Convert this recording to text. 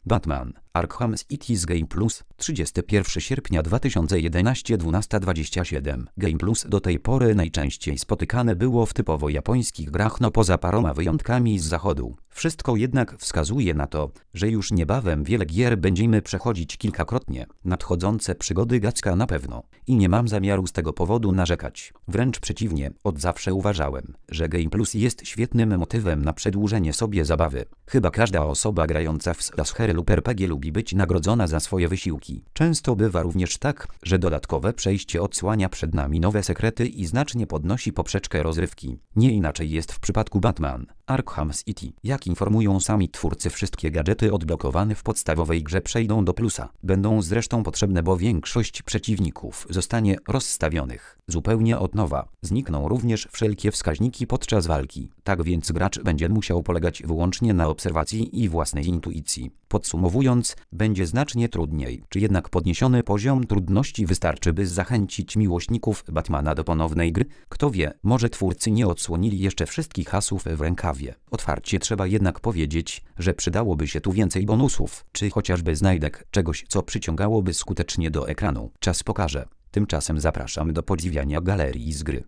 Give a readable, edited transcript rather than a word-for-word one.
Batman Arkham City z Game Plus, 31 sierpnia 2011, 12:27. Game Plus do tej pory najczęściej spotykane było w typowo japońskich grach, no poza paroma wyjątkami z zachodu. Wszystko jednak wskazuje na to, że już niebawem wiele gier będziemy przechodzić kilkakrotnie. Nadchodzące przygody Gacka na pewno. I nie mam zamiaru z tego powodu narzekać. Wręcz przeciwnie, od zawsze uważałem, że Game Plus jest świetnym motywem na przedłużenie sobie zabawy. Chyba każda osoba grająca w slashery lub RPG lubi być nagrodzona za swoje wysiłki. Często bywa również tak, że dodatkowe przejście odsłania przed nami nowe sekrety i znacznie podnosi poprzeczkę rozrywki. Nie inaczej jest w przypadku Batman Arkham City. Jak informują sami twórcy, wszystkie gadżety odblokowane w podstawowej grze przejdą do plusa. Będą zresztą potrzebne, bo większość przeciwników zostanie rozstawionych zupełnie od nowa. Znikną również wszelkie wskaźniki podczas walki. Tak więc gracz będzie musiał polegać wyłącznie na obserwacji i własnej intuicji. Podsumowując, będzie znacznie trudniej. Czy jednak podniesiony poziom trudności wystarczy, by zachęcić miłośników Batmana do ponownej gry? Kto wie, może twórcy nie odsłonili jeszcze wszystkich hasów w rękawie. Otwarcie trzeba jednak powiedzieć, że przydałoby się tu więcej bonusów, czy chociażby znajdek, czegoś, co przyciągałoby skutecznie do ekranu. Czas pokaże. Tymczasem zapraszam do podziwiania galerii z gry.